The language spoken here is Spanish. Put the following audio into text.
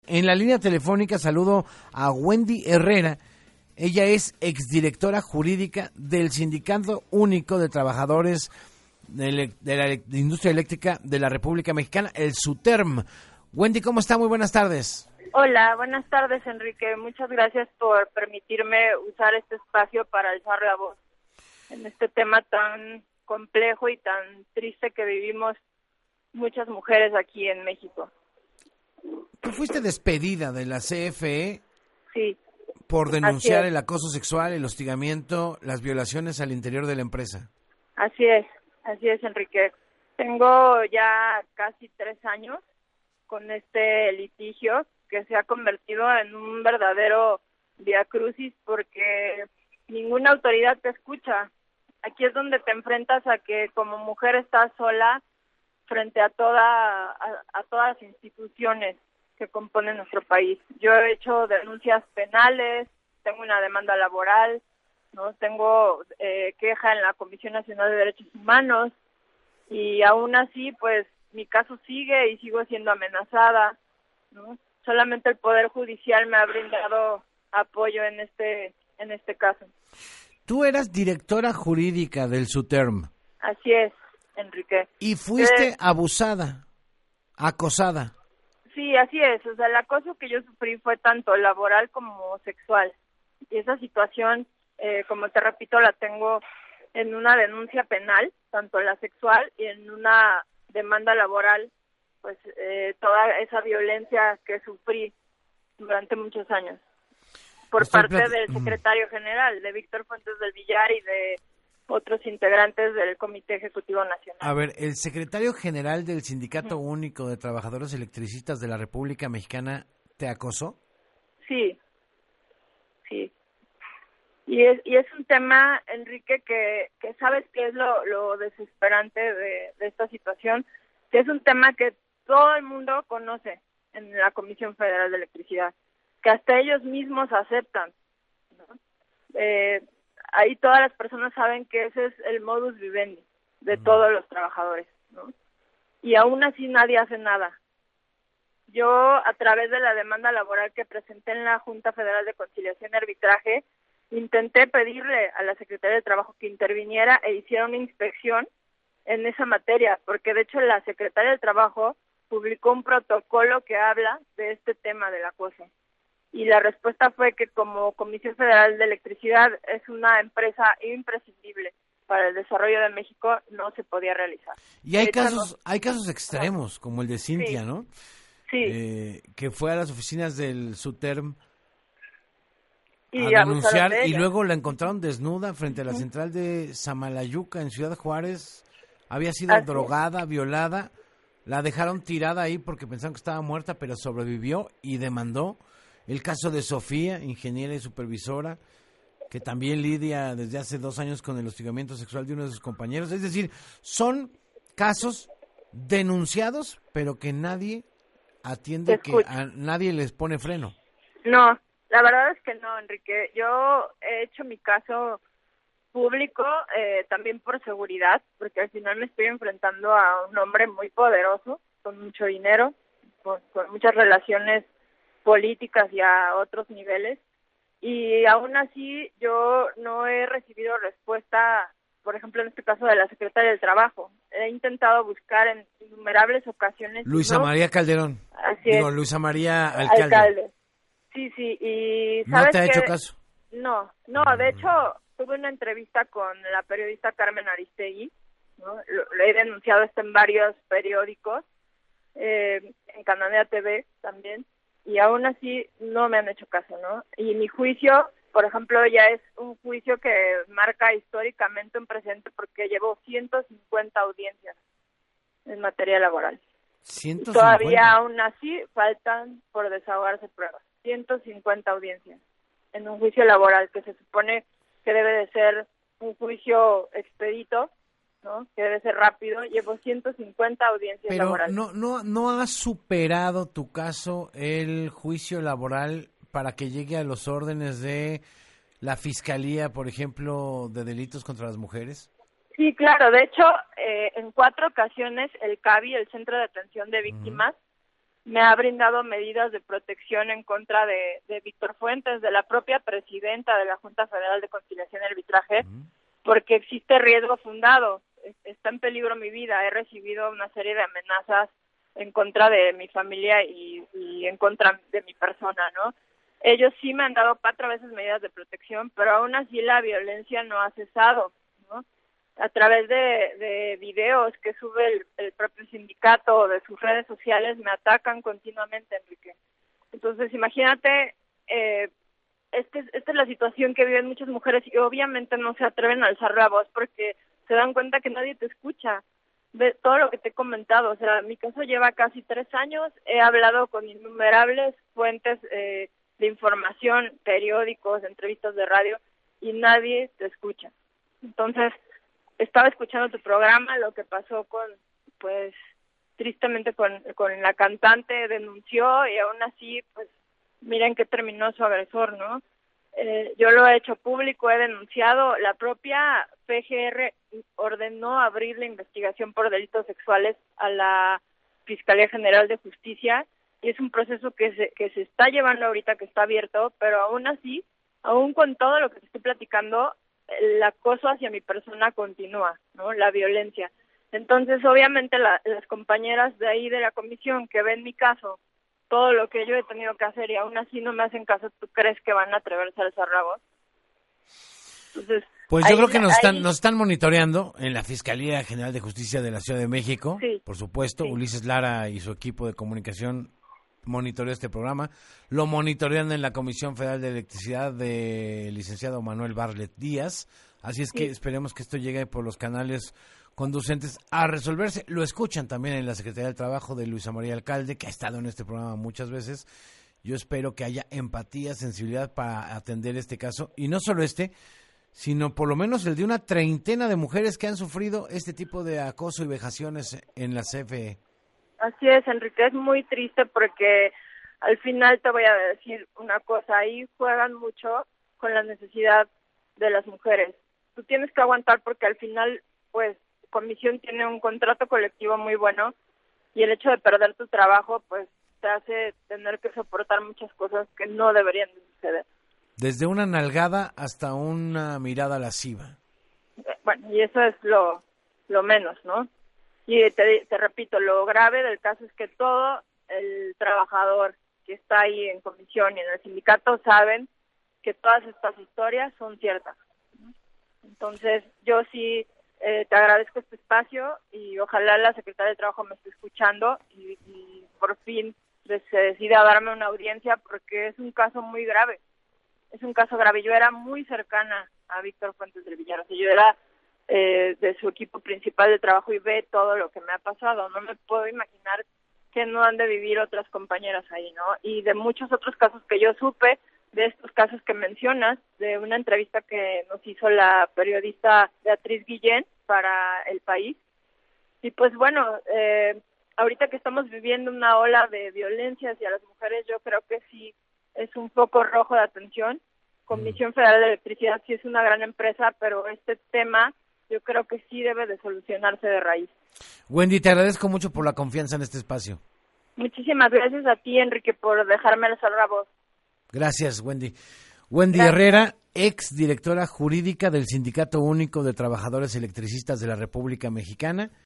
En la línea telefónica saludo a Wendy Herrera. Ella es exdirectora jurídica del Sindicato Único de Trabajadores de la Industria Eléctrica de la República Mexicana, el SUTERM. Wendy, ¿cómo está? Muy buenas tardes. Hola, buenas tardes, Enrique. Muchas gracias por permitirme usar este espacio para alzar la voz en este tema tan complejo y tan triste que vivimos muchas mujeres aquí en México. Tú fuiste despedida de la CFE. Sí. Por denunciar el acoso sexual, el hostigamiento, las violaciones al interior de la empresa. Así es, Enrique. Tengo ya casi 3 años con este litigio que se ha convertido en un verdadero viacrucis porque ninguna autoridad te escucha. Aquí es donde te enfrentas a que como mujer estás sola frente a todas las instituciones que componen nuestro país. Yo he hecho denuncias penales, tengo una demanda laboral, no tengo queja en la Comisión Nacional de Derechos Humanos y aún así pues mi caso sigue y sigo siendo amenazada, ¿no? Solamente el Poder Judicial me ha brindado apoyo en este caso. Tú eras directora jurídica del SUTERM. Así es, Enrique. Y fuiste abusada, acosada. Sí, así es. O sea, el acoso que yo sufrí fue tanto laboral como sexual. Y esa situación, como te repito, la tengo en una denuncia penal, tanto la sexual y en una demanda laboral, pues toda esa violencia que sufrí durante muchos años por parte del secretario general, de Víctor Fuentes del Villar y de otros integrantes del Comité Ejecutivo Nacional. A ver, ¿el secretario general del Sindicato Único de Trabajadores Electricistas de la República Mexicana te acosó? Sí. Y es un tema, Enrique, que sabes que es lo desesperante de esta situación, que es un tema que todo el mundo conoce en la Comisión Federal de Electricidad, que hasta ellos mismos aceptan, ¿no? Ahí todas las personas saben que ese es el modus vivendi de todos los trabajadores, ¿no? Y aún así nadie hace nada. Yo, a través de la demanda laboral que presenté en la Junta Federal de Conciliación y Arbitraje, intenté pedirle a la Secretaría de Trabajo que interviniera e hiciera una inspección en esa materia, porque de hecho la Secretaría de Trabajo publicó un protocolo que habla de este tema del acoso. Y la respuesta fue que como Comisión Federal de Electricidad es una empresa imprescindible para el desarrollo de México, no se podía realizar. Y hay casos extremos, como el de Cintia, sí. ¿no? Sí. Que fue a las oficinas del SUTERM y a denunciar de y luego la encontraron desnuda frente a la central de Samalayuca en Ciudad Juárez. Había sido drogada, violada. La dejaron tirada ahí porque pensaron que estaba muerta, pero sobrevivió y demandó. El caso de Sofía, ingeniera y supervisora, que también lidia desde hace 2 años con el hostigamiento sexual de uno de sus compañeros. Es decir, son casos denunciados, pero que nadie atiende, que a nadie les pone freno. No, la verdad es que no, Enrique. Yo he hecho mi caso público también por seguridad, porque al final me estoy enfrentando a un hombre muy poderoso, con mucho dinero, con muchas relaciones políticas y a otros niveles, y aún así yo no he recibido respuesta, por ejemplo en este caso de la Secretaria del Trabajo. He intentado buscar en innumerables ocasiones. Luisa María Calderón. Así es. Luisa María Alcalde. Sí, y ¿No te ha hecho caso? No, de hecho tuve una entrevista con la periodista Carmen Aristegui, ¿no? Lo he denunciado en varios periódicos, en Cananea TV también, y aún así no me han hecho caso, ¿no? Y mi juicio, por ejemplo, ya es un juicio que marca históricamente un precedente porque llevo 150 audiencias en materia laboral. 150. Todavía aún así faltan por desahogarse pruebas. 150 audiencias en un juicio laboral que se supone que debe de ser un juicio expedito, ¿no? Que debe ser rápido. Llevo 150 audiencias laborales. Pero no ha superado tu caso el juicio laboral para que llegue a los órdenes de la Fiscalía, por ejemplo, de delitos contra las mujeres. Sí, claro. De hecho, en 4 ocasiones el CABI, el Centro de Atención de Víctimas, me ha brindado medidas de protección en contra de Víctor Fuentes, de la propia presidenta de la Junta Federal de Conciliación y Arbitraje, porque existe riesgo fundado, está en peligro mi vida, he recibido una serie de amenazas en contra de mi familia y en contra de mi persona, ¿no? Ellos sí me han dado 4 veces medidas de protección, pero aún así la violencia no ha cesado, ¿no? A través de videos que sube el propio sindicato o de sus redes sociales me atacan continuamente, Enrique. Entonces, imagínate, esta es la situación que viven muchas mujeres y obviamente no se atreven a alzar la voz porque se dan cuenta que nadie te escucha. De todo lo que te he comentado, o sea, mi caso lleva casi 3 años, he hablado con innumerables fuentes de información, periódicos, entrevistas de radio, y nadie te escucha. Entonces, estaba escuchando tu programa, lo que pasó pues, tristemente con la cantante, denunció, y aún así, pues, miren qué terminó su agresor, ¿no? Yo lo he hecho público, he denunciado, la propia PGR ordenó abrir la investigación por delitos sexuales a la Fiscalía General de Justicia, y es un proceso que se está llevando ahorita, que está abierto, pero aún así, aún con todo lo que te estoy platicando, el acoso hacia mi persona continúa, ¿no? La violencia. Entonces, obviamente, las compañeras de ahí de la comisión que ven mi caso, todo lo que yo he tenido que hacer y aún así no me hacen caso, ¿tú crees que van a atreverse a alzar la voz? Entonces, pues yo creo que nos están monitoreando en la Fiscalía General de Justicia de la Ciudad de México, sí, por supuesto, sí. Ulises Lara y su equipo de comunicación monitoreó este programa, lo monitorean en la Comisión Federal de Electricidad del licenciado Manuel Barlet Díaz, así es que sí, esperemos que esto llegue por los canales conducentes a resolverse. Lo escuchan también en la Secretaría del Trabajo de Luisa María Alcalde, que ha estado en este programa muchas veces. Yo espero que haya empatía, sensibilidad para atender este caso, y no solo sino por lo menos el de una treintena de mujeres que han sufrido este tipo de acoso y vejaciones en la CFE. Así es, Enrique, es muy triste porque al final te voy a decir una cosa, ahí juegan mucho con la necesidad de las mujeres. Tú tienes que aguantar porque al final, pues, Comisión tiene un contrato colectivo muy bueno y el hecho de perder tu trabajo, pues, te hace tener que soportar muchas cosas que no deberían de suceder. Desde una nalgada hasta una mirada lasciva. Bueno, y eso es lo menos, ¿no? Y te repito, lo grave del caso es que todo el trabajador que está ahí en comisión y en el sindicato saben que todas estas historias son ciertas, ¿no? Entonces, yo sí te agradezco este espacio y ojalá la Secretaría de Trabajo me esté escuchando y por fin se decida darme una audiencia porque es un caso muy grave. Es un caso grave. Yo era muy cercana a Víctor Fuentes del Villar, o sea, yo era de su equipo principal de trabajo y ve todo lo que me ha pasado. No me puedo imaginar que no han de vivir otras compañeras ahí, ¿no? Y de muchos otros casos que yo supe, de estos casos que mencionas, de una entrevista que nos hizo la periodista Beatriz Guillén para El País. Y pues bueno, ahorita que estamos viviendo una ola de violencia hacia las mujeres, yo creo que sí es un foco rojo de atención. Comisión Federal de Electricidad sí es una gran empresa, pero este tema yo creo que sí debe de solucionarse de raíz. Wendy, te agradezco mucho por la confianza en este espacio. Muchísimas gracias a ti, Enrique, por dejarme alzar la voz. Gracias, Wendy. Wendy Herrera, ex directora jurídica del Sindicato Único de Trabajadores Electricistas de la República Mexicana.